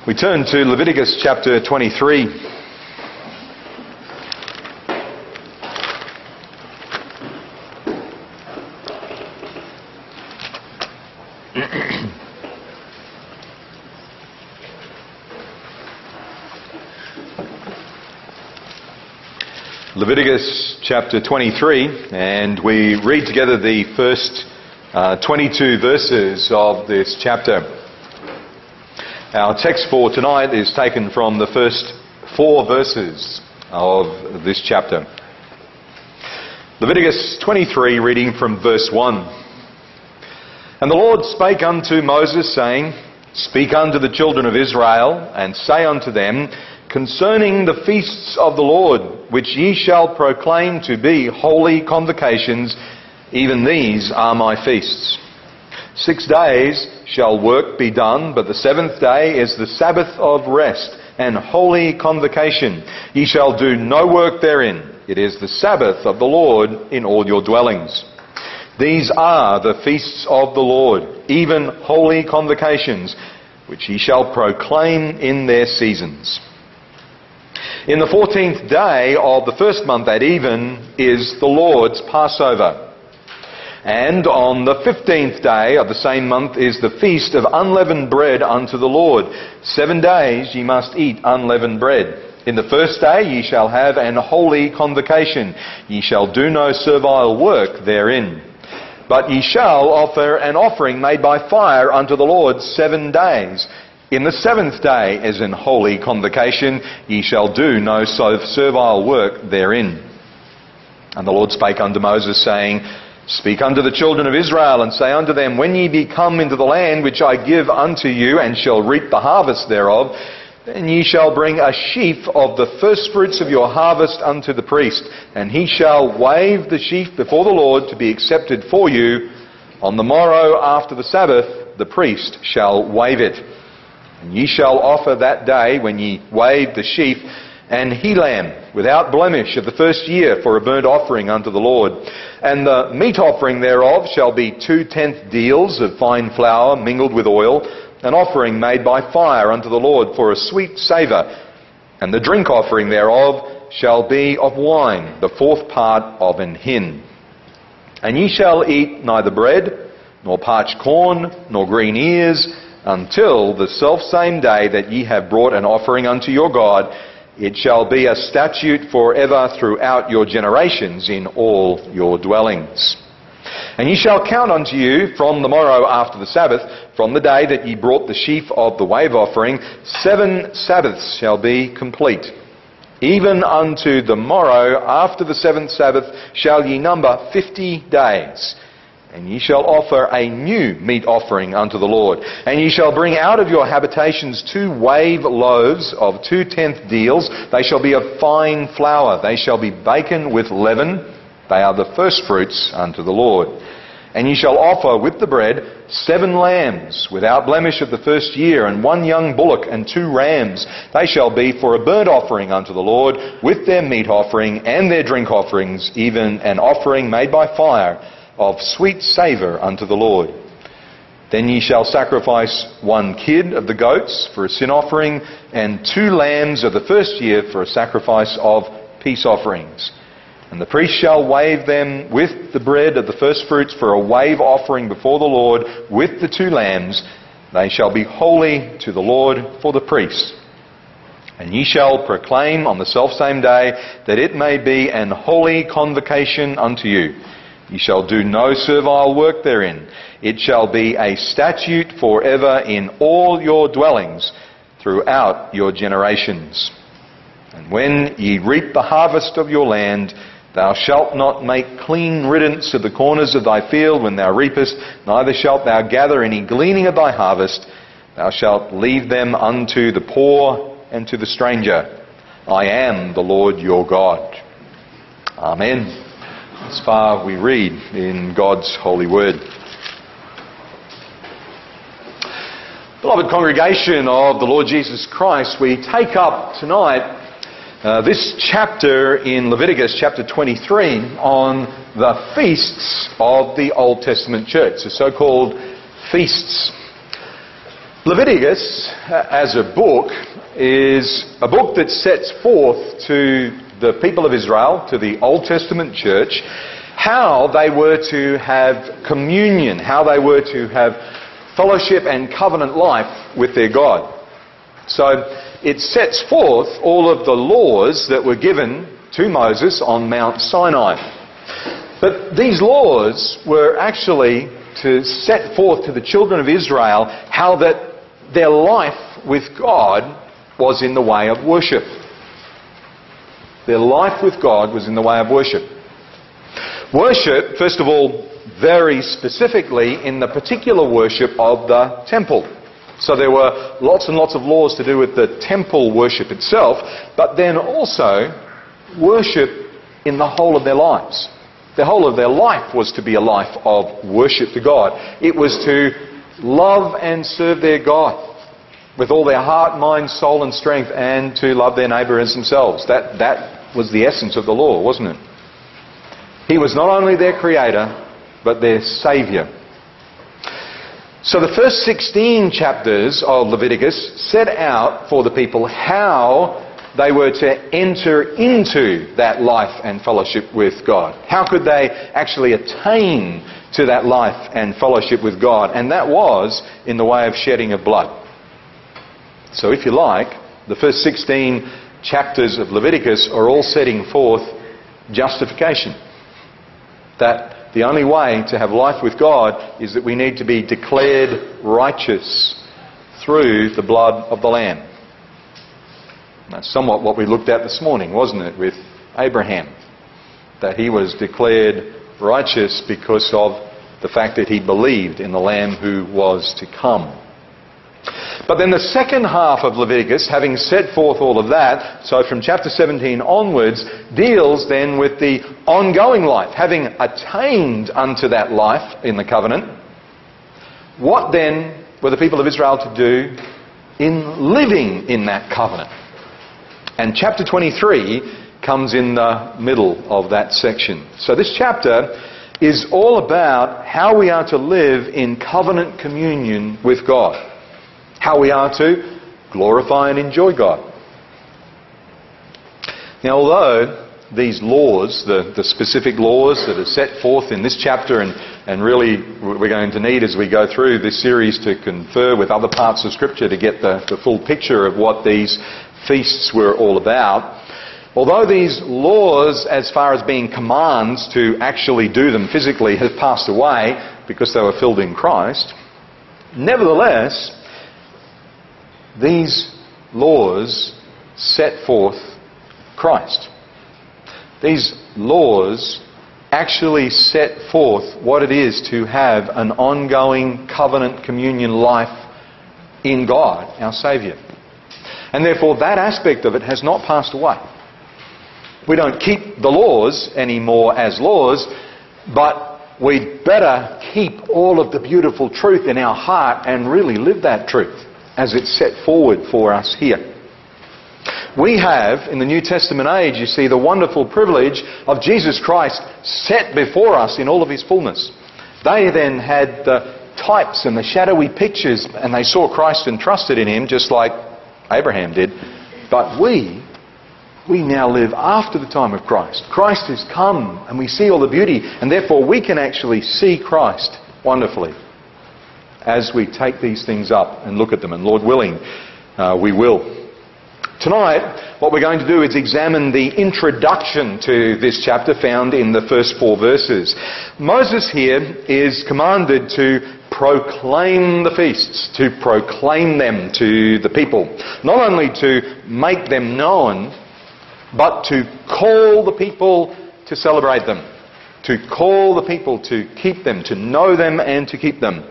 We turn to Leviticus chapter 23. Leviticus chapter 23, and we read together the first 22 verses of this chapter. Our text for tonight is taken from the first 4 verses of this chapter. Leviticus 23, reading from verse 1. And the Lord spake unto Moses, saying, Speak unto the children of Israel, and say unto them, Concerning the feasts of the Lord, which ye shall proclaim to be holy convocations, even these are my feasts. 6 days shall work be done, but the 7th day is the Sabbath of rest and holy convocation. Ye shall do no work therein. It is the Sabbath of the Lord in all your dwellings. These are the feasts of the Lord, even holy convocations, which ye shall proclaim in their seasons. In the 14th day of the first month at even is the Lord's Passover. And on the 15th day of the same month is the feast of unleavened bread unto the Lord. 7 days ye must eat unleavened bread. In the first day ye shall have an holy convocation. Ye shall do no servile work therein. But ye shall offer an offering made by fire unto the Lord 7 days. In the 7th day is an holy convocation. Ye shall do no servile work therein. And the Lord spake unto Moses, saying, Speak unto the children of Israel, and say unto them, When ye be come into the land which I give unto you, and shall reap the harvest thereof, then ye shall bring a sheaf of the firstfruits of your harvest unto the priest, and he shall wave the sheaf before the Lord to be accepted for you. On the morrow after the Sabbath, the priest shall wave it. And ye shall offer that day, when ye wave the sheaf, an he-lamb without blemish of the first year for a burnt offering unto the Lord. And the meat offering thereof shall be 2/10 deals of fine flour mingled with oil, an offering made by fire unto the Lord for a sweet savour. And the drink offering thereof shall be of wine, the 4th part of an hin. And ye shall eat neither bread, nor parched corn, nor green ears, until the selfsame day that ye have brought an offering unto your God. It shall be a statute forever throughout your generations in all your dwellings. And ye shall count unto you from the morrow after the Sabbath, from the day that ye brought the sheaf of the wave offering, 7 Sabbaths shall be complete. Even unto the morrow after the 7th Sabbath shall ye number 50 days. And ye shall offer a new meat offering unto the Lord. And ye shall bring out of your habitations 2 wave loaves of 2/10 deals. They shall be of fine flour. They shall be baken with leaven. They are the firstfruits unto the Lord. And ye shall offer with the bread 7 lambs without blemish of the first year, and 1 young bullock and 2 rams. They shall be for a burnt offering unto the Lord, with their meat offering and their drink offerings, even an offering made by fire of sweet savour unto the Lord. Then ye shall sacrifice 1 kid of the goats for a sin offering, and 2 lambs of the first year for a sacrifice of peace offerings. And the priest shall wave them with the bread of the firstfruits for a wave offering before the Lord, with the 2 lambs. They shall be holy to the Lord for the priest. And ye shall proclaim on the selfsame day that it may be an holy convocation unto you. Ye shall do no servile work therein. It shall be a statute forever in all your dwellings throughout your generations. And when ye reap the harvest of your land, thou shalt not make clean riddance of the corners of thy field when thou reapest, neither shalt thou gather any gleaning of thy harvest. Thou shalt leave them unto the poor and to the stranger. I am the Lord your God. Amen. As far we read in God's holy word. Beloved congregation of the Lord Jesus Christ, we take up tonight this chapter in Leviticus chapter 23 on the feasts of the Old Testament church, the so-called feasts. Leviticus, as a book, is a book that sets forth to the people of Israel, to the Old Testament church, how they were to have communion, how they were to have fellowship and covenant life with their God. So it sets forth all of the laws that were given to Moses on Mount Sinai. But these laws were actually to set forth to the children of Israel how that their life with God was in the way of worship. Their life with God was in the way of worship. Worship, first of all, very specifically in the particular worship of the temple. So there were lots and lots of laws to do with the temple worship itself, but then also worship in the whole of their lives. The whole of their life was to be a life of worship to God. It was to love and serve their God with all their heart, mind, soul and strength, and to love their neighbour as themselves. That was the essence of the law, wasn't it? He was not only their creator, but their saviour. So the first 16 chapters of Leviticus set out for the people how they were to enter into that life and fellowship with God. How could they actually attain to that life and fellowship with God? And that was in the way of shedding of blood. So if you like, the first 16 chapters of Leviticus are all setting forth justification. That the only way to have life with God is that we need to be declared righteous through the blood of the Lamb. That's somewhat what we looked at this morning, wasn't it, with Abraham? That he was declared righteous because of the fact that he believed in the Lamb who was to come. But then the second half of Leviticus, having set forth all of that, so from chapter 17 onwards, deals then with the ongoing life. Having attained unto that life in the covenant, what then were the people of Israel to do in living in that covenant? And chapter 23 comes in the middle of that section. So this chapter is all about how we are to live in covenant communion with God. How we are to glorify and enjoy God. Now, although these laws, the specific laws that are set forth in this chapter, and really we're going to need as we go through this series to confer with other parts of Scripture to get the full picture of what these feasts were all about. Although these laws, as far as being commands to actually do them physically, have passed away because they were filled in Christ, nevertheless, these laws set forth Christ. These laws actually set forth what it is to have an ongoing covenant communion life in God, our Saviour. And therefore that aspect of it has not passed away. We don't keep the laws anymore as laws, but we'd better keep all of the beautiful truth in our heart and really live that truth as it's set forward for us here. We have, in the New Testament age, you see, the wonderful privilege of Jesus Christ set before us in all of His fullness. They then had the types and the shadowy pictures, and they saw Christ and trusted in Him, just like Abraham did. But we now live after the time of Christ. Christ has come, and we see all the beauty, and therefore we can actually see Christ wonderfully as we take these things up and look at them, and Lord willing, we will. Tonight, what we're going to do is examine the introduction to this chapter found in the first 4 verses. Moses here is commanded to proclaim the feasts, to proclaim them to the people. Not only to make them known, but to call the people to celebrate them. To call the people to keep them, to know them and to keep them.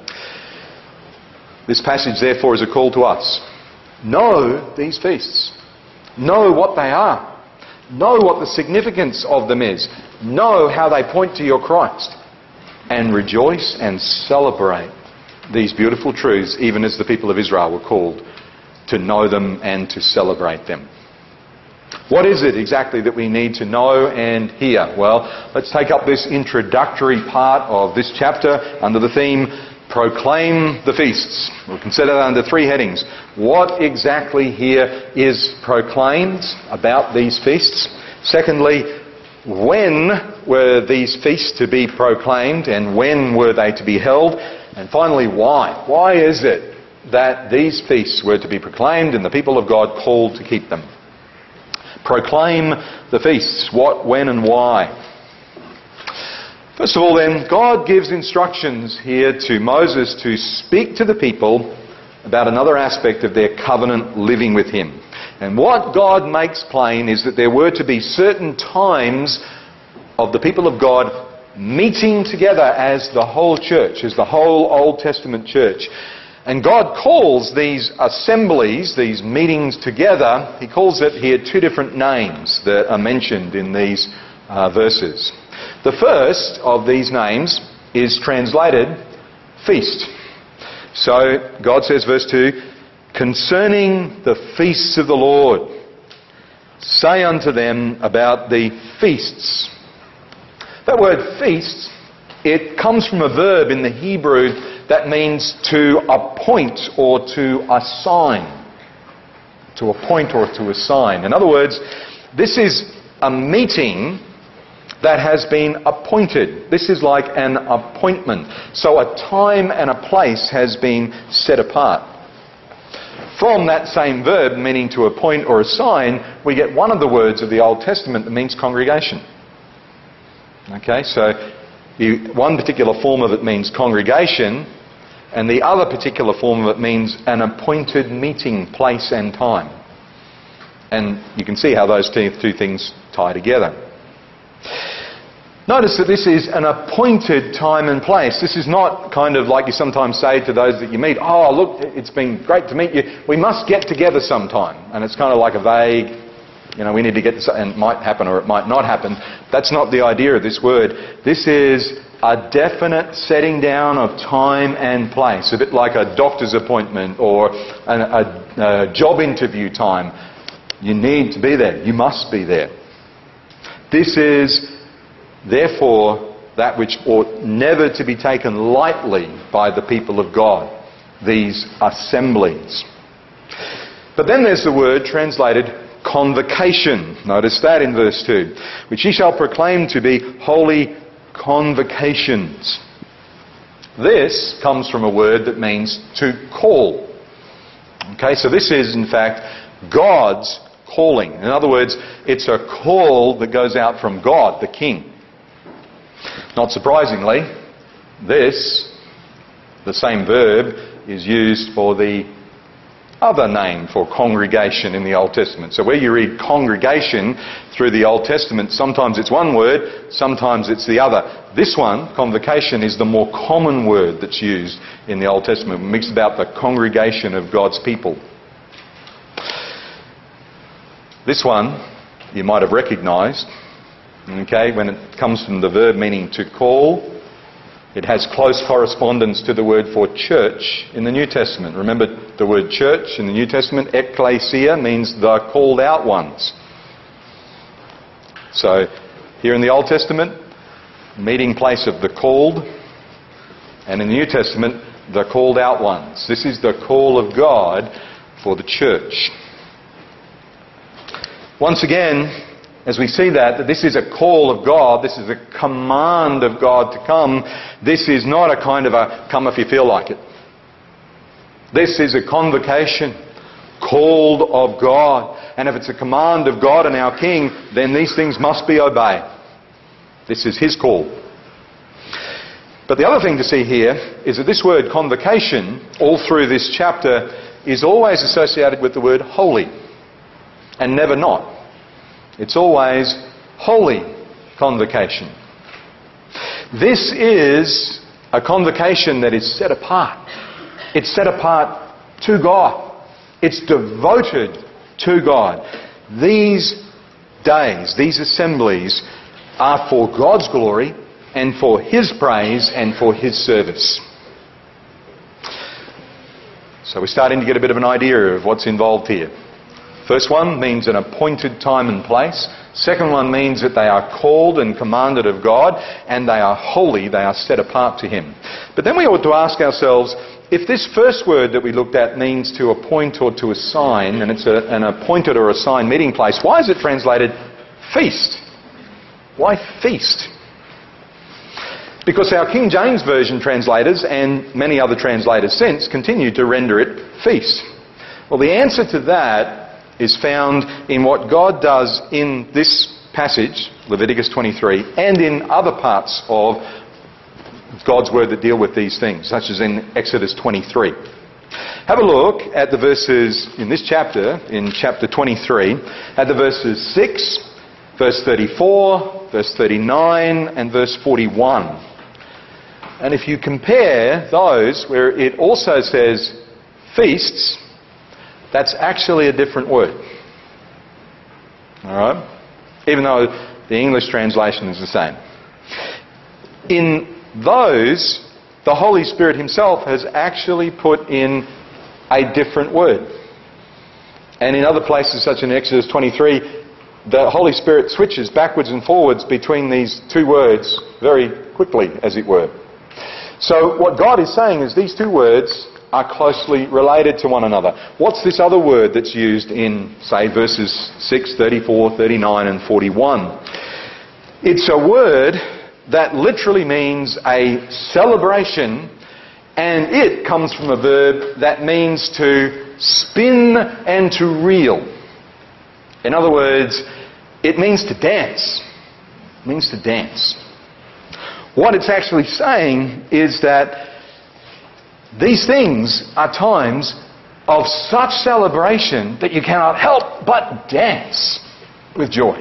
This passage, therefore, is a call to us. Know these feasts. Know what they are. Know what the significance of them is. Know how they point to your Christ. And rejoice and celebrate these beautiful truths, even as the people of Israel were called to know them and to celebrate them. What is it exactly that we need to know and hear? Well, let's take up this introductory part of this chapter under the theme, proclaim the feasts. We consider that under three headings. What exactly here is proclaimed about these feasts? Secondly, when were these feasts to be proclaimed and when were they to be held? And finally, why? Why is it that these feasts were to be proclaimed and the people of God called to keep them? Proclaim the feasts. What, when and why? First of all then, God gives instructions here to Moses to speak to the people about another aspect of their covenant living with him. And what God makes plain is that there were to be certain times of the people of God meeting together as the whole church, as the whole Old Testament church. And God calls these assemblies, these meetings together, he calls it here two different names that are mentioned in these verses. The first of these names is translated feast. So God says, verse 2, concerning the feasts of the Lord, say unto them about the feasts. That word feasts, it comes from a verb in the Hebrew that means to appoint or to assign. To appoint or to assign. In other words, this is a meeting that has been appointed. This is like an appointment. So a time and a place has been set apart. From that same verb, meaning to appoint or assign, we get one of the words of the Old Testament that means congregation. Okay, so one particular form of it means congregation, and the other particular form of it means an appointed meeting place and time. And you can see how those two things tie together. Notice that this is an appointed time and place. This is not kind of like you sometimes say to those that you meet, oh, look, it's been great to meet you. We must get together sometime. And it's kind of like a vague, we need to get this, and it might happen or it might not happen. That's not the idea of this word. This is a definite setting down of time and place. A bit like a doctor's appointment or a job interview time. You need to be there. You must be there. This is, therefore, that which ought never to be taken lightly by the people of God, these assemblies. But then there's the word translated convocation. Notice that in verse 2. Which ye shall proclaim to be holy convocations. This comes from a word that means to call. Okay, so this is in fact God's calling. In other words, it's a call that goes out from God, the King. Not surprisingly, this, the same verb, is used for the other name for congregation in the Old Testament. So where you read congregation through the Old Testament, sometimes it's one word, sometimes it's the other. This one, convocation, is the more common word that's used in the Old Testament. It speaks about the congregation of God's people. This one you might have recognised, okay, when it comes from the verb meaning to call. It has close correspondence to the word for church in the New Testament. Remember the word church in the New Testament, ekklesia, means the called out ones. So here in the Old Testament, meeting place of the called, and in the New Testament, the called out ones. This is the call of God for the church. Once again, as we see that this is a call of God, this is a command of God to come, this is not a kind of a come if you feel like it. This is a convocation, called of God. And if it's a command of God and our King, then these things must be obeyed. This is His call. But the other thing to see here is that this word convocation, all through this chapter, is always associated with the word holy, and never not. It's always holy convocation. This is a convocation that is set apart. It's set apart to God. It's devoted to God. These days, these assemblies are for God's glory and for His praise and for His service. So we're starting to get a bit of an idea of what's involved here. First one means an appointed time and place. Second one means that they are called and commanded of God, and they are holy, they are set apart to Him. But then we ought to ask ourselves, if this first word that we looked at means to appoint or to assign, and it's an appointed or assigned meeting place, why is it translated feast? Why feast? Because our King James Version translators, and many other translators since, continue to render it feast. Well, the answer to that is found in what God does in this passage, Leviticus 23, and in other parts of God's Word that deal with these things, such as in Exodus 23. Have a look at the verses in this chapter, in chapter 23, at the verses 6, verse 34, verse 39, and verse 41. And if you compare those where it also says feasts, that's actually a different word. Alright? Even though the English translation is the same. In those, the Holy Spirit Himself has actually put in a different word. And in other places, such as in Exodus 23, the Holy Spirit switches backwards and forwards between these two words very quickly, as it were. So what God is saying is these two words are closely related to one another. What's this other word that's used in, say, verses 6, 34, 39 and 41? It's a word that literally means a celebration, and it comes from a verb that means to spin and to reel. In other words, it means to dance. It means to dance. What it's actually saying is that these things are times of such celebration that you cannot help but dance with joy.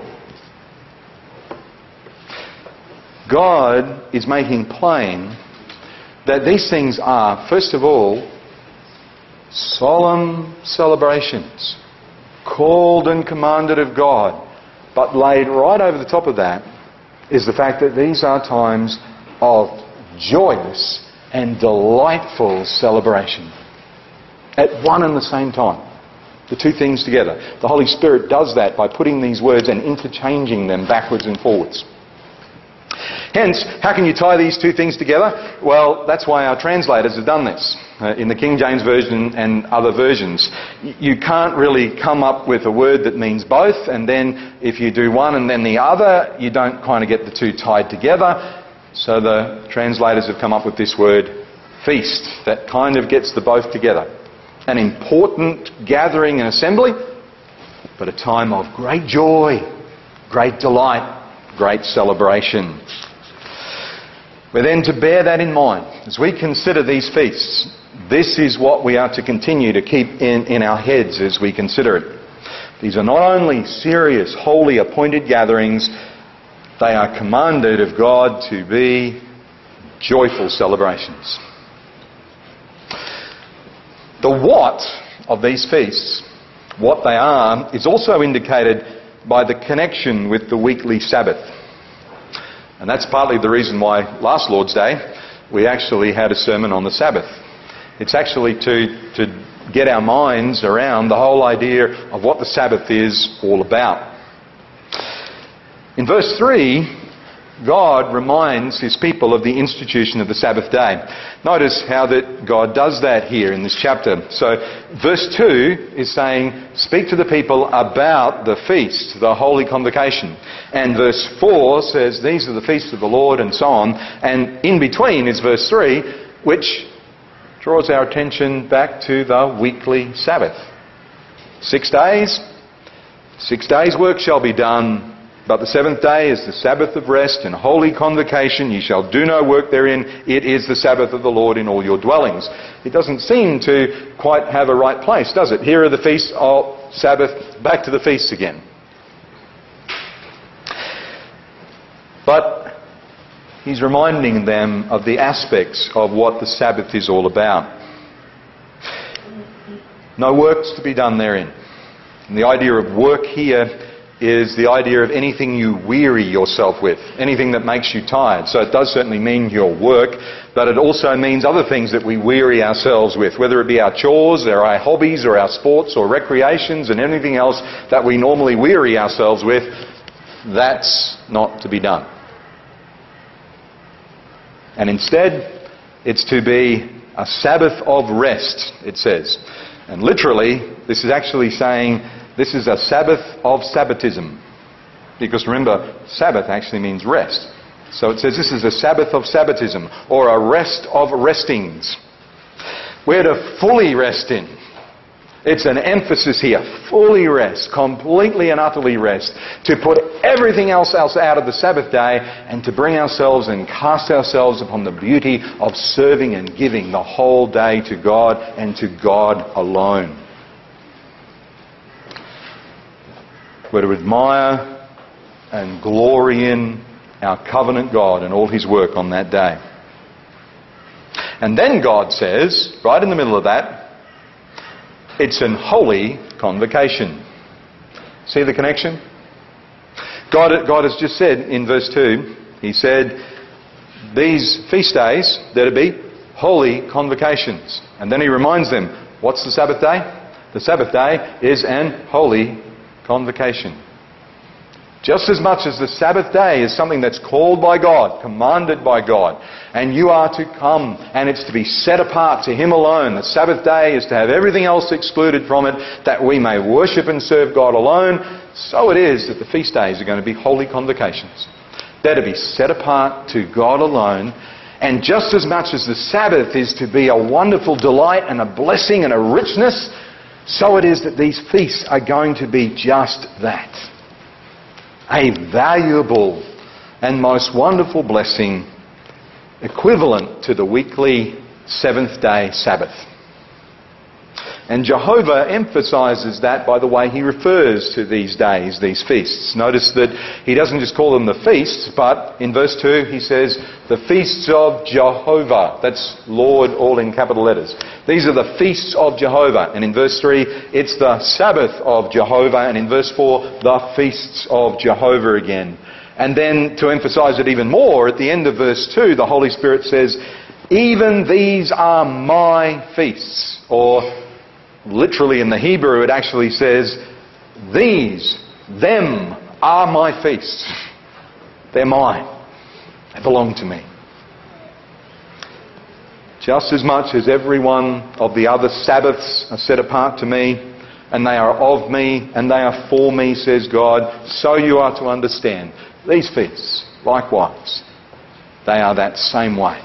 God is making plain that these things are, first of all, solemn celebrations, called and commanded of God. But laid right over the top of that is the fact that these are times of joyous and delightful celebration at one and the same time. The two things together. The Holy Spirit does that by putting these words and interchanging them backwards and forwards. Hence, how can you tie these two things together? Well, that's why our translators have done this. In the King James Version and other versions, you can't really come up with a word that means both, and then if you do one and then the other, you don't kind of get the two tied together. So the translators have come up with this word, feast, that kind of gets the both together. An important gathering and assembly, but a time of great joy, great delight, great celebration. We're then to bear that in mind. As we consider these feasts, this is what we are to continue to keep in our heads as we consider it. These are not only serious, holy, appointed gatherings, they are commanded of God to be joyful celebrations. The what of these feasts, what they are, is also indicated by the connection with the weekly Sabbath. And that's partly the reason why last Lord's Day we actually had a sermon on the Sabbath. It's actually to get our minds around the whole idea of what the Sabbath is all about. In verse 3, God reminds His people of the institution of the Sabbath day. Notice how that God does that here in this chapter. So verse 2 is saying, speak to the people about the feast, the holy convocation. And verse 4 says, these are the feasts of the Lord, and so on. And in between is verse 3, which draws our attention back to the weekly Sabbath. 6 days, 6 days' work shall be done. But the seventh day is the Sabbath of rest and holy convocation. You shall do no work therein. It is the Sabbath of the Lord in all your dwellings. It doesn't seem to quite have a right place, does it? Here are the feasts of Sabbath, back to the feasts again. But He's reminding them of the aspects of what the Sabbath is all about. No work's to be done therein. And the idea of work here is the idea of anything you weary yourself with, anything that makes you tired. So it does certainly mean your work, but it also means other things that we weary ourselves with, whether it be our chores, or our hobbies, or our sports, or recreations, and anything else that we normally weary ourselves with. That's not to be done. And instead, it's to be a Sabbath of rest, it says. And literally, this is actually saying this is a Sabbath of Sabbatism. Because remember, Sabbath actually means rest. So it says this is a Sabbath of Sabbatism, or a rest of restings. We're to fully rest in. It's an emphasis here. Fully rest. Completely and utterly rest. To put everything else out of the Sabbath day and to bring ourselves and cast ourselves upon the beauty of serving and giving the whole day to God and to God alone. We're to admire and glory in our covenant God and all His work on that day. And then God says, right in the middle of that, it's an holy convocation. See the connection? God has just said in verse 2, He said, these feast days, they're to be holy convocations. And then He reminds them, what's the Sabbath day? The Sabbath day is an holy convocation. Just as much as the Sabbath day is something that's called by God, commanded by God, and you are to come and it's to be set apart to Him alone. The Sabbath day is to have everything else excluded from it, that we may worship and serve God alone. So it is that the feast days are going to be holy convocations. They're to be set apart to God alone. And just as much as the Sabbath is to be a wonderful delight and a blessing and a richness, so it is that these feasts are going to be just that. A valuable and most wonderful blessing equivalent to the weekly seventh-day Sabbath. And Jehovah emphasises that by the way He refers to these days, these feasts. Notice that He doesn't just call them the feasts, but in verse 2 He says, the feasts of Jehovah. That's Lord, all in capital letters. These are the feasts of Jehovah. And in verse 3, it's the Sabbath of Jehovah. And in verse 4, the feasts of Jehovah again. And then to emphasise it even more, at the end of verse 2, the Holy Spirit says, even these are my feasts. Or literally in the Hebrew it actually says, these, them, are my feasts. They're mine. They belong to me. Just as much as every one of the other Sabbaths are set apart to me, and they are of me, and they are for me, says God, so you are to understand these feasts, likewise, they are that same way.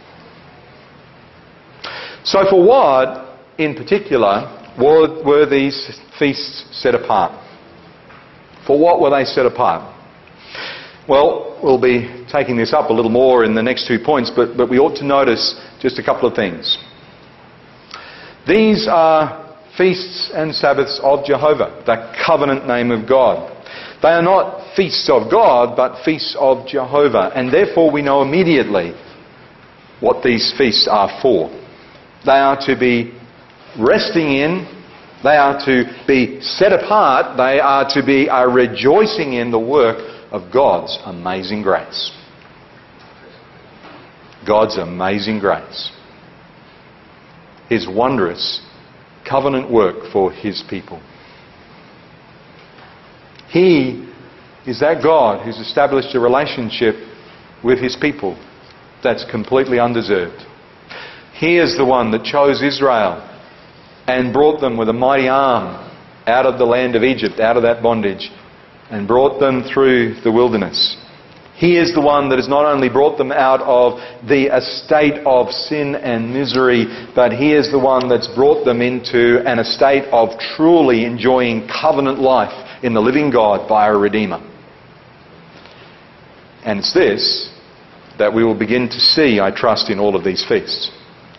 So for what, in particular, were these feasts set apart? For what were they set apart? Well, we'll be taking this up a little more in the next 2 points, but we ought to notice just a couple of things. These are feasts and Sabbaths of Jehovah, the covenant name of God. They are not feasts of God, but feasts of Jehovah, and therefore we know immediately what these feasts are for. They are to be resting in, they are to be set apart, they are to be rejoicing in the work of God's amazing grace. God's amazing grace. His wondrous covenant work for His people. He is that God who's established a relationship with His people that's completely undeserved. He is the one that chose Israel and brought them with a mighty arm out of the land of Egypt, out of that bondage, and brought them through the wilderness. He is the one that has not only brought them out of the estate of sin and misery, but He is the one that's brought them into an estate of truly enjoying covenant life in the living God by a Redeemer. And it's this that we will begin to see, I trust, in all of these feasts.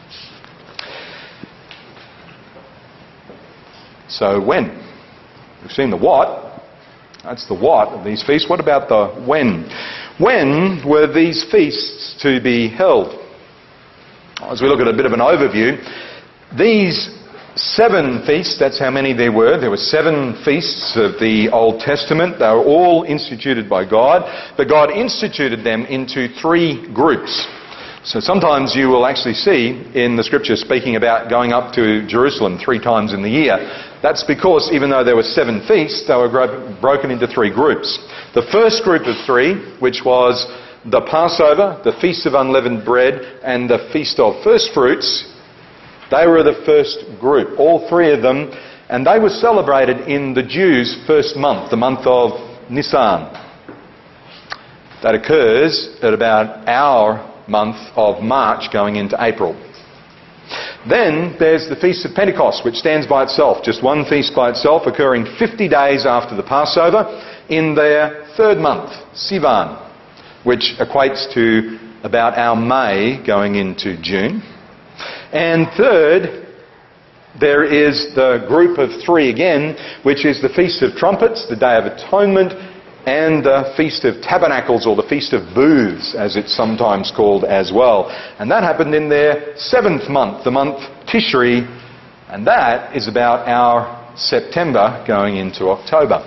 So when? We've seen the what. That's the what of these feasts. What about the when? When were these feasts to be held? As we look at a bit of an overview, these 7 feasts, that's how many there were. There were 7 feasts of the Old Testament. They were all instituted by God, but God instituted them into 3 groups. So sometimes you will actually see in the scripture speaking about going up to Jerusalem 3 times in the year. That's because even though there were 7 feasts, they were broken into 3 groups. The first group of 3, which was the Passover, the Feast of Unleavened Bread, and the Feast of First Fruits, they were the first group, all 3 of them, and they were celebrated in the Jews' first month, the month of Nisan. That occurs at about our month of March going into April. Then there's the Feast of Pentecost, which stands by itself, just one feast by itself, occurring 50 days after the Passover in their 3rd month, Sivan, which equates to about our May going into June. And third, there is the group of 3 again, which is the Feast of Trumpets, the Day of Atonement, and the Feast of Tabernacles, or the Feast of Booths, as it's sometimes called as well. And that happened in their 7th month, the month Tishri, and that is about our September going into October.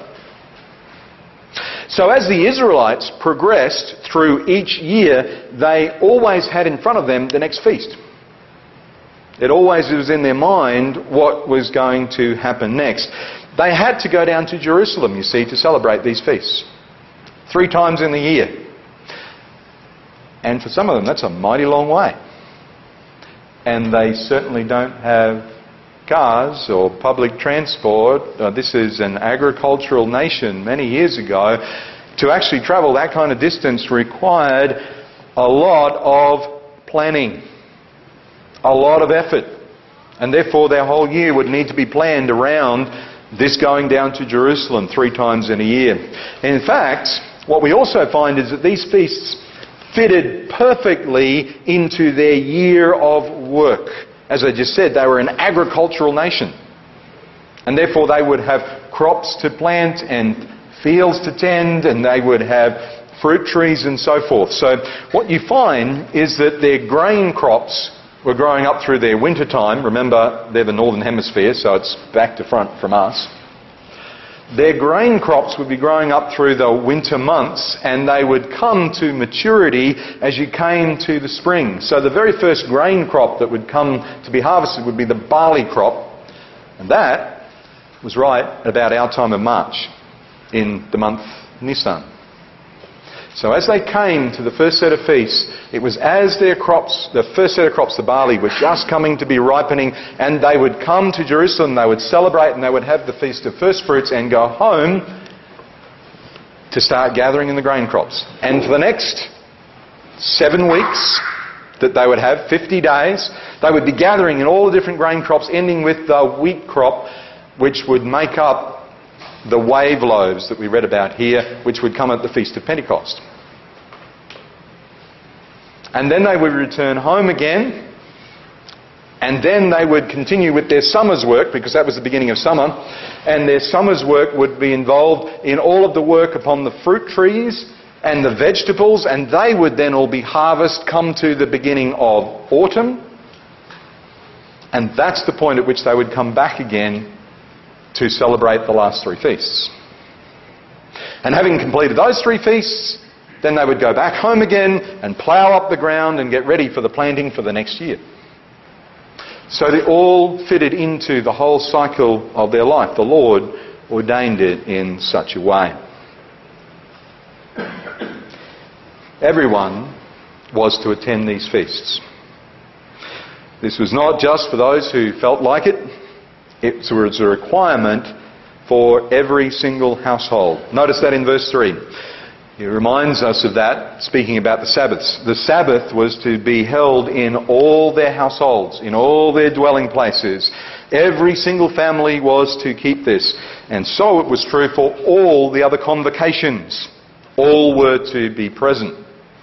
So as the Israelites progressed through each year, they always had in front of them the next feast. It always was in their mind what was going to happen next. They had to go down to Jerusalem, you see, to celebrate these feasts. 3 times in the year. And for some of them, that's a mighty long way. And they certainly don't have cars or public transport. This is an agricultural nation many years ago. To actually travel that kind of distance required a lot of planning, a lot of effort. And therefore their whole year would need to be planned around this going down to Jerusalem 3 times in a year. And in fact, what we also find is that these feasts fitted perfectly into their year of work. As I just said, they were an agricultural nation. And therefore they would have crops to plant and fields to tend, and they would have fruit trees and so forth. So what you find is that their grain crops were growing up through their winter time. Remember, they're the northern hemisphere, so it's back to front from us. Their grain crops would be growing up through the winter months, and they would come to maturity as you came to the spring. So the very first grain crop that would come to be harvested would be the barley crop, and that was right at about our time of March, in the month Nisan. So as they came to the first set of feasts, it was as their crops, the first set of crops, the barley, were just coming to be ripening, and they would come to Jerusalem, they would celebrate, and they would have the Feast of First Fruits and go home to start gathering in the grain crops. And for the next 7 weeks that they would have, 50 days, they would be gathering in all the different grain crops, ending with the wheat crop, which would make up the wave loaves that we read about here, which would come at the Feast of Pentecost. And then they would return home again, and then they would continue with their summer's work, because that was the beginning of summer, and their summer's work would be involved in all of the work upon the fruit trees and the vegetables, and they would then all be harvested, come to the beginning of autumn, and that's the point at which they would come back again to celebrate the last 3 feasts. And having completed those 3 feasts, then they would go back home again and plough up the ground and get ready for the planting for the next year. So they all fitted into the whole cycle of their life. The Lord ordained it in such a way. Everyone was to attend these feasts. This was not just for those who felt like it. It was a requirement for every single household. Notice that in verse 3. It reminds us of that, speaking about the Sabbaths. The Sabbath was to be held in all their households, in all their dwelling places. Every single family was to keep this. And so it was true for all the other convocations. All were to be present.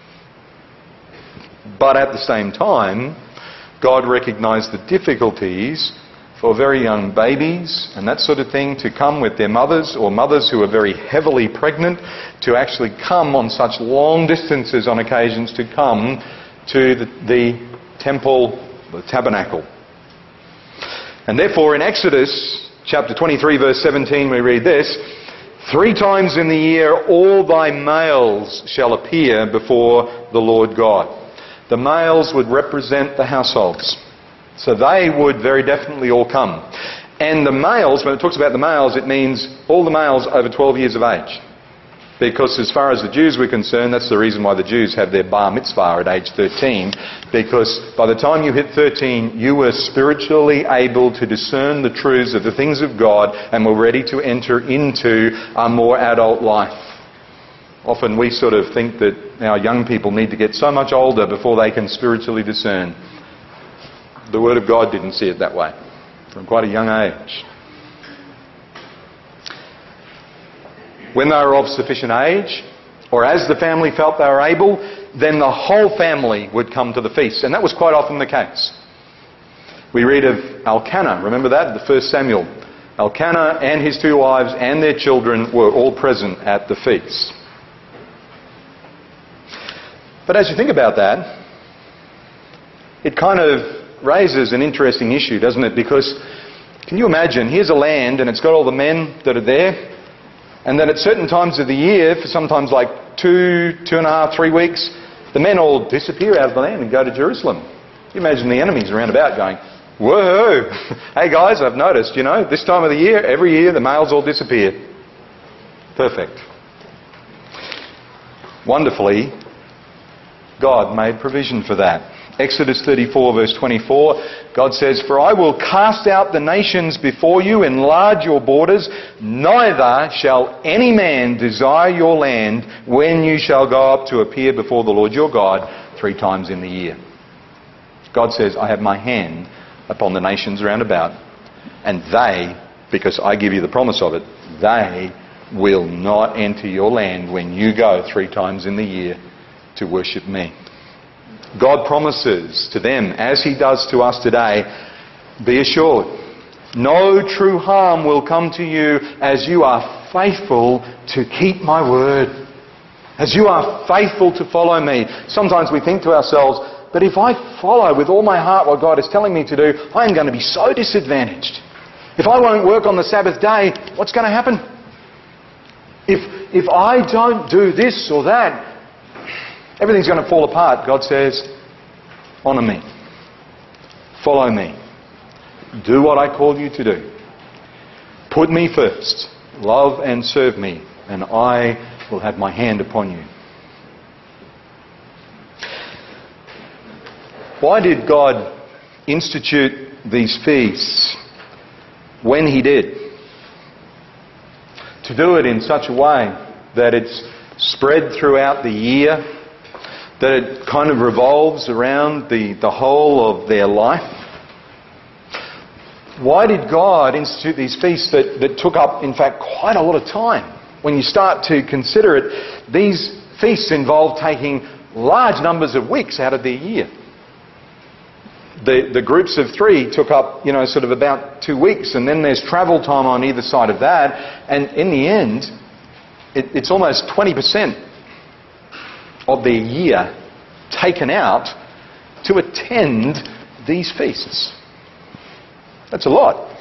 But at the same time, God recognised the difficulties for very young babies and that sort of thing to come with their mothers, or mothers who are very heavily pregnant, to actually come on such long distances on occasions to come to the temple, the tabernacle. And therefore in Exodus chapter 23 verse 17 we read this, 3 times in the year all thy males shall appear before the Lord God. The males would represent the households. So they would very definitely all come. And the males, when it talks about the males, it means all the males over 12 years of age. Because as far as the Jews were concerned, that's the reason why the Jews have their bar mitzvah at age 13. Because by the time you hit 13, you were spiritually able to discern the truths of the things of God and were ready to enter into a more adult life. Often we sort of think that our young people need to get so much older before they can spiritually discern. The Word of God didn't see it that way from quite a young age. When they were of sufficient age, or as the family felt they were able, then the whole family would come to the feast. And that was quite often the case. We read of Elkanah, remember that? The 1 Samuel. Elkanah and his 2 wives and their children were all present at the feast. But as you think about that, it kind of raises an interesting issue, doesn't it? Because can you imagine, here's a land and it's got all the men that are there, and then at certain times of the year, for sometimes like 2.5, 3 weeks, the men all disappear out of the land and go to Jerusalem. You imagine the enemies around about going, whoa, hey guys, I've noticed, this time of the year, every year the males all disappear. Perfect. Wonderfully, God made provision for that. Exodus 34 verse 24, God says, "For I will cast out the nations before you, enlarge your borders, neither shall any man desire your land when you shall go up to appear before the Lord your God 3 times in the year." God says, I have my hand upon the nations round about, and they, because I give you the promise of it, they will not enter your land when you go 3 times in the year to worship me. God promises to them, as He does to us today, be assured, no true harm will come to you as you are faithful to keep my word. As you are faithful to follow me. Sometimes we think to ourselves, but if I follow with all my heart what God is telling me to do, I am going to be so disadvantaged. If I won't work on the Sabbath day, what's going to happen? If I don't do this or that, everything's going to fall apart. God says, honour me. Follow me. Do what I call you to do. Put me first. Love and serve me, and I will have my hand upon you. Why did God institute these feasts when He did? To do it in such a way that it's spread throughout the year, that it kind of revolves around the whole of their life. Why did God institute these feasts that took up, in fact, quite a lot of time? When you start to consider it, these feasts involve taking large numbers of weeks out of their year. The groups of 3 took up, sort of about 2 weeks, and then there's travel time on either side of that, and in the end, it's almost 20% of their year taken out to attend these feasts. That's a lot.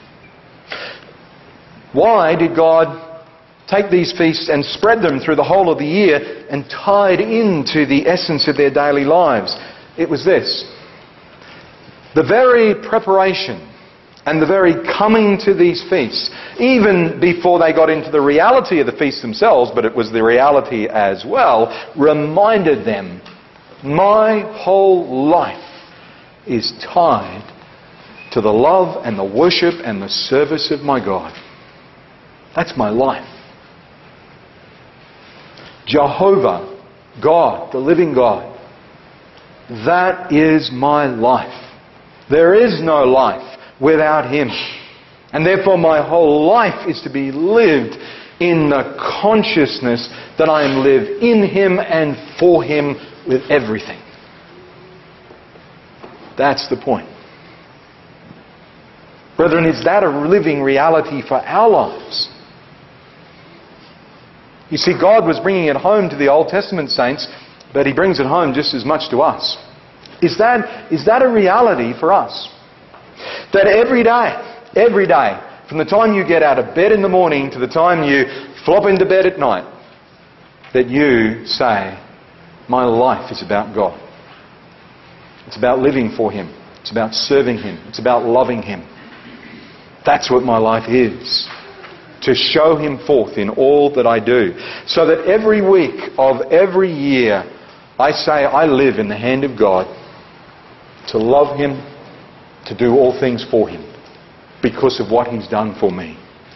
Why did God take these feasts and spread them through the whole of the year and tie it into the essence of their daily lives? It was this. The very preparation and the very coming to these feasts, even before they got into the reality of the feasts themselves, but it was the reality as well, reminded them, my whole life is tied to the love and the worship and the service of my God. That's my life. Jehovah, God, the living God, that is my life. There is no life without Him. And therefore my whole life is to be lived in the consciousness that I am live in Him and for Him with everything. That's the point. Brethren, is that a living reality for our lives? You see, God was bringing it home to the Old Testament saints, but He brings it home just as much to us. Is that a reality for us? That every day, from the time you get out of bed in the morning to the time you flop into bed at night, that you say, my life is about God. It's about living for Him. It's about serving Him. It's about loving Him. That's what my life is. To show Him forth in all that I do. So that every week of every year, I say I live in the hand of God to love Him, to do all things for Him because of what He's done for me.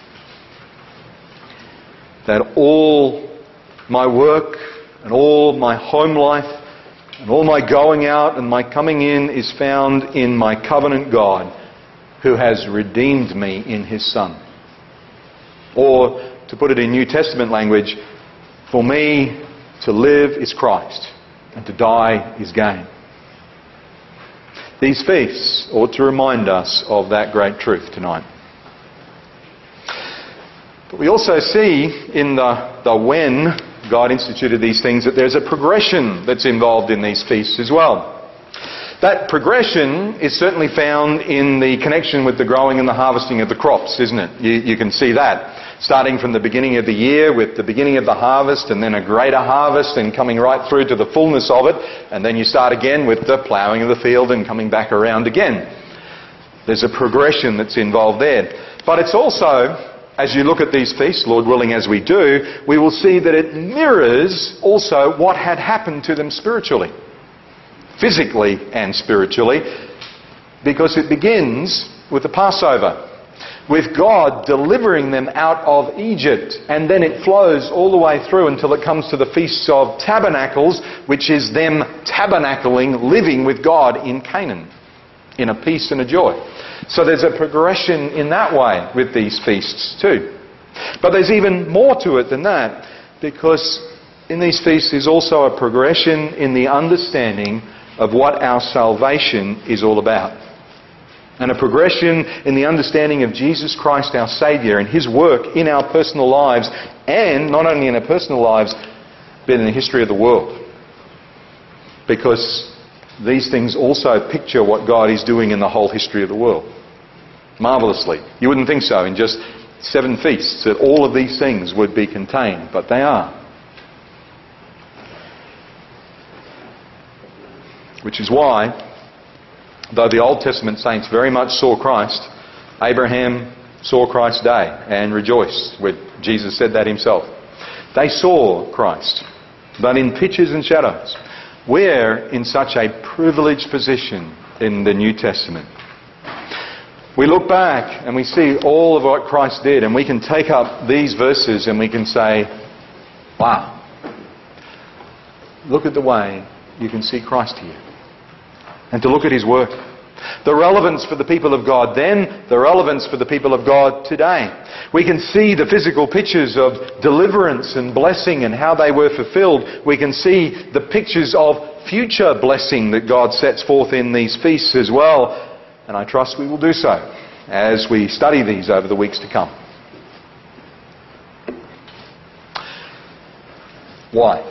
That all my work and all my home life and all my going out and my coming in is found in my covenant God who has redeemed me in His Son. Or, to put it in New Testament language, for me to live is Christ and to die is gain. These feasts ought to remind us of that great truth tonight. But we also see in the when God instituted these things that there's a progression that's involved in these feasts as well. That progression is certainly found in the connection with the growing and the harvesting of the crops, isn't it? You can see that. Starting from the beginning of the year with the beginning of the harvest and then a greater harvest and coming right through to the fullness of it. And then you start again with the ploughing of the field and coming back around again. There's a progression that's involved there. But it's also, as you look at these feasts, Lord willing as we do, we will see that it mirrors also what had happened to them spiritually. Physically and spiritually. Because it begins with the Passover. With God delivering them out of Egypt, and then it flows all the way through until it comes to the Feasts of Tabernacles, which is them tabernacling, living with God in Canaan, in a peace and a joy. So there's a progression in that way with these feasts too. But there's even more to it than that, because in these feasts is also a progression in the understanding of what our salvation is all about. And a progression in the understanding of Jesus Christ our Saviour and His work in our personal lives, and not only in our personal lives, but in the history of the world. Because these things also picture what God is doing in the whole history of the world. Marvellously. You wouldn't think so in just 7 feasts that all of these things would be contained, but they are. Which is why, though the Old Testament saints very much saw Christ, Abraham saw Christ's day and rejoiced. Jesus said that himself. They saw Christ, but in pictures and shadows. We're in such a privileged position in the New Testament. We look back and we see all of what Christ did, and we can take up these verses and we can say, wow, look at the way you can see Christ here. And to look at His work. The relevance for the people of God then, the relevance for the people of God today. We can see the physical pictures of deliverance and blessing and how they were fulfilled. We can see the pictures of future blessing that God sets forth in these feasts as well. And I trust we will do so as we study these over the weeks to come. Why?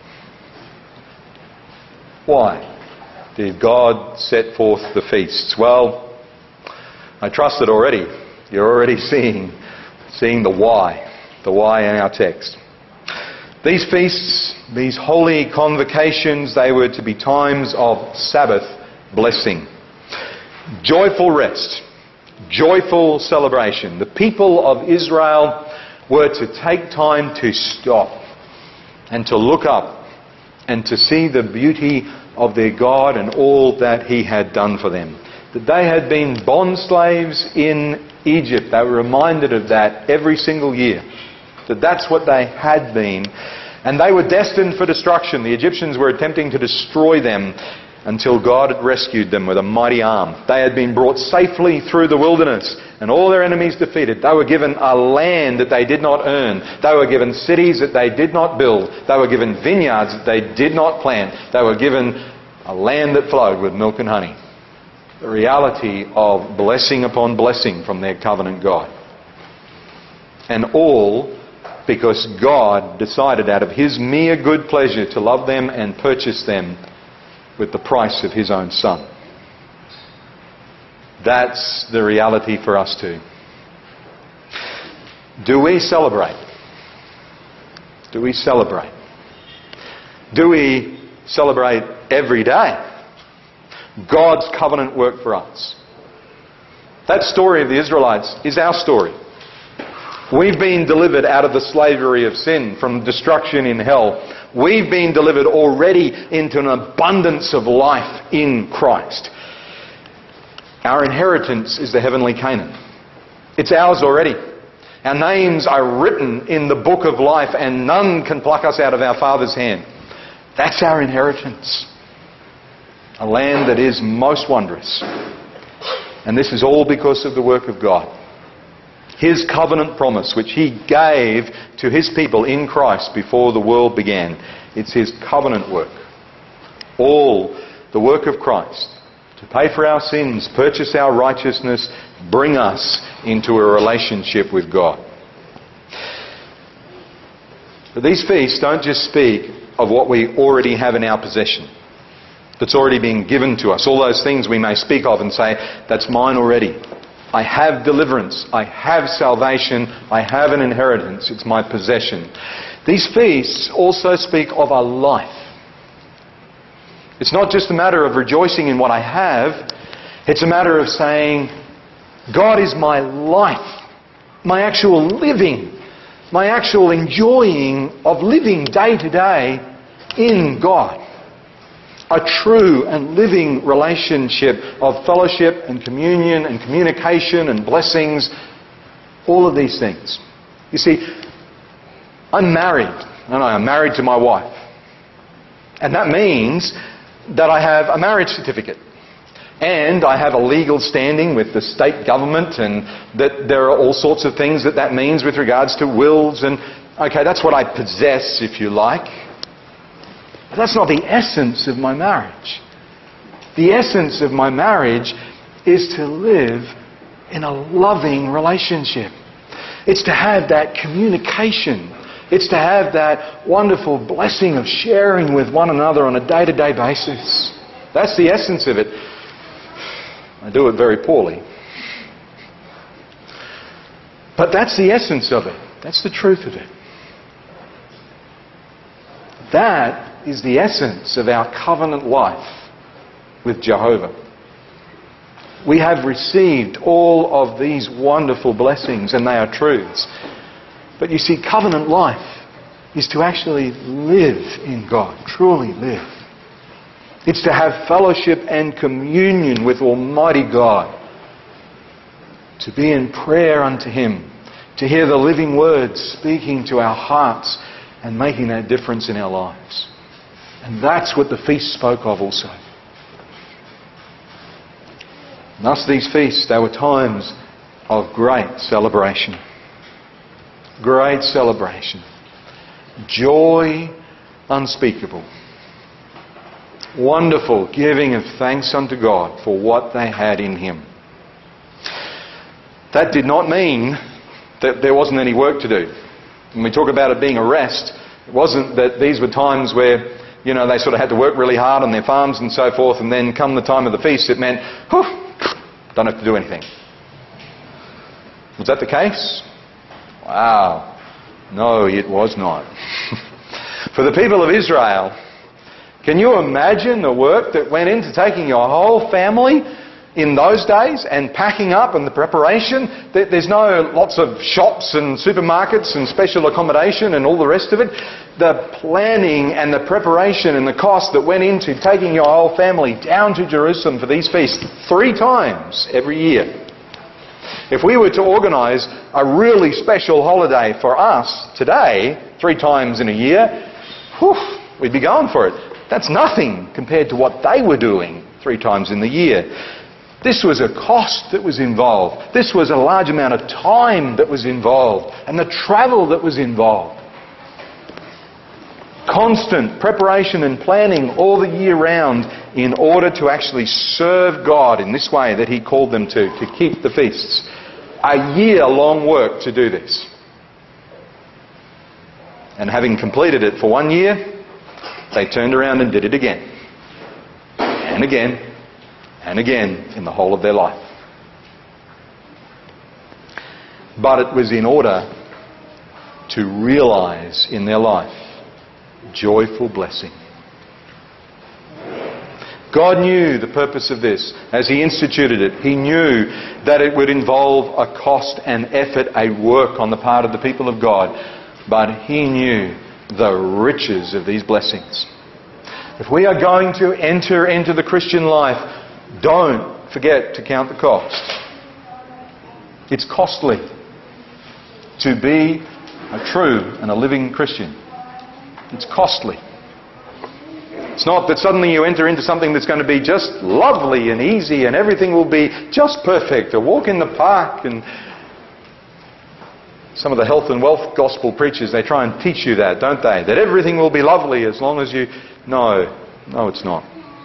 Why did God set forth the feasts? Well, I trust that already. You're already seeing the why in our text. These feasts, these holy convocations, they were to be times of Sabbath blessing. Joyful rest. Joyful celebration. The people of Israel were to take time to stop and to look up and to see the beauty of their God and all that He had done for them. That they had been bond slaves in Egypt. They were reminded of that every single year. That that's what they had been. And they were destined for destruction. The Egyptians were attempting to destroy them until God had rescued them with a mighty arm. They had been brought safely through the wilderness and all their enemies defeated. They were given a land that they did not earn. They were given cities that they did not build. They were given vineyards that they did not plant. They were given a land that flowed with milk and honey. The reality of blessing upon blessing from their covenant God. And all because God decided out of His mere good pleasure to love them and purchase them with the price of His own Son. That's the reality for us too. Do we celebrate? Do we celebrate? Do we celebrate every day God's covenant work for us? That story of the Israelites is our story. We've been delivered out of the slavery of sin, from destruction in hell. We've been delivered already into an abundance of life in Christ. Our inheritance is the heavenly Canaan. It's ours already. Our names are written in the book of life, and none can pluck us out of our Father's hand. That's our inheritance. A land that is most wondrous. And this is all because of the work of God. His covenant promise, which He gave to His people in Christ before the world began. It's His covenant work. All the work of Christ to pay for our sins, purchase our righteousness, bring us into a relationship with God. But these feasts don't just speak of what we already have in our possession, that's already been given to us. All those things we may speak of and say, that's mine already. I have deliverance. I have salvation. I have an inheritance. It's my possession. These feasts also speak of a life. It's not just a matter of rejoicing in what I have. It's a matter of saying, God is my life, my actual living, my actual enjoying of living day to day in God. A true and living relationship of fellowship and communion and communication and blessings, all of these things. You see, I'm married. I'm married to my wife. And that means that I have a marriage certificate. And I have a legal standing with the state government, and that there are all sorts of things that means with regards to wills. And okay, that's what I possess, if you like. But that's not the essence of my marriage. The essence of my marriage is to live in a loving relationship. It's to have that communication. It's to have that wonderful blessing of sharing with one another on a day-to-day basis. That's the essence of it. I do it very poorly. But that's the essence of it. That's the truth of it. That is the essence of our covenant life with Jehovah. We have received all of these wonderful blessings, and they are truths. But you see, covenant life is to actually live in God, truly live. It's to have fellowship and communion with Almighty God, to be in prayer unto Him, to hear the living words speaking to our hearts and making that difference in our lives. And that's what the feast spoke of also. And thus these feasts, they were times of great celebration. Great celebration. Joy unspeakable. Wonderful giving of thanks unto God for what they had in Him. That did not mean that there wasn't any work to do. When we talk about it being a rest, it wasn't that these were times where, they sort of had to work really hard on their farms and so forth, and then come the time of the feast, it meant, don't have to do anything. Was that the case? Wow. No, it was not. For the people of Israel, can you imagine the work that went into taking your whole family in those days and packing up and the preparation? There's no lots of shops and supermarkets and special accommodation and all the rest of it. The planning and the preparation and the cost that went into taking your whole family down to Jerusalem for these feasts 3 times every year. If we were to organise a really special holiday for us today, 3 times in a year, we'd be going for it. That's nothing compared to what they were doing 3 times in the year. This was a cost that was involved. This was a large amount of time that was involved, and the travel that was involved. Constant preparation and planning all the year round in order to actually serve God in this way that He called them to keep the feasts. A year-long work to do this. And having completed it for 1 year, they turned around and did it again. And again. And again in the whole of their life. but it was in order to realize in their life joyful blessing. God knew the purpose of this as He instituted it. He knew that it would involve a cost, an effort, a work on the part of the people of God. But He knew the riches of these blessings. If we are going to enter into the Christian life, don't forget to count the cost. It's costly to be a true and a living Christian. It's costly. It's not that suddenly you enter into something that's going to be just lovely and easy and everything will be just perfect. A walk in the park. And some of the health and wealth gospel preachers, they try and teach you that, don't they? That everything will be lovely as long as you... No, it's not.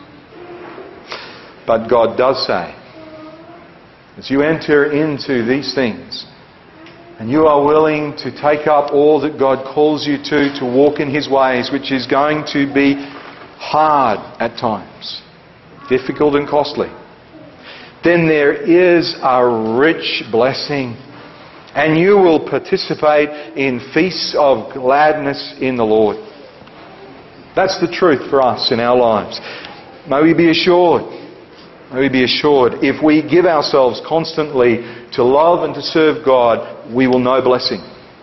But God does say, as you enter into these things, and you are willing to take up all that God calls you to walk in His ways, which is going to be hard at times, difficult and costly, then there is a rich blessing, and you will participate in feasts of gladness in the Lord. That's the truth for us in our lives. May we be assured, if we give ourselves constantly to love and to serve God, we will know blessing.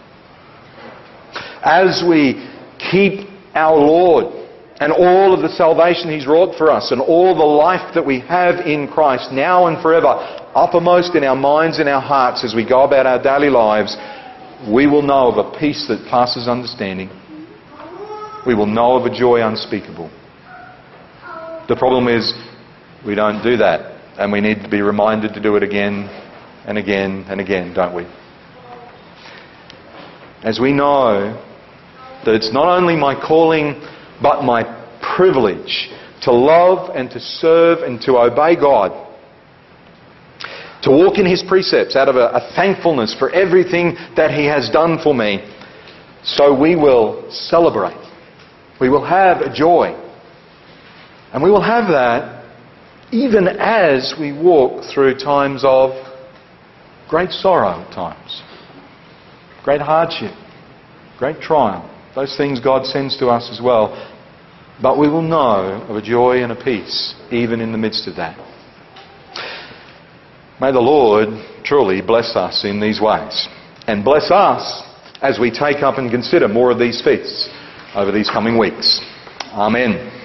As we keep our Lord and all of the salvation He's wrought for us and all the life that we have in Christ now and forever uppermost in our minds and our hearts as we go about our daily lives, we will know of a peace that passes understanding. We will know of a joy unspeakable. The problem is we don't do that, and we need to be reminded to do it again and again and again, don't we? As we know that it's not only my calling but my privilege to love and to serve and to obey God, to walk in His precepts out of a thankfulness for everything that He has done for me. So we will celebrate. We will have a joy. And we will have that even as we walk through times of great sorrow at times, great hardship, great trial. Those things God sends to us as well. But we will know of a joy and a peace even in the midst of that. May the Lord truly bless us in these ways, and bless us as we take up and consider more of these feasts over these coming weeks. Amen.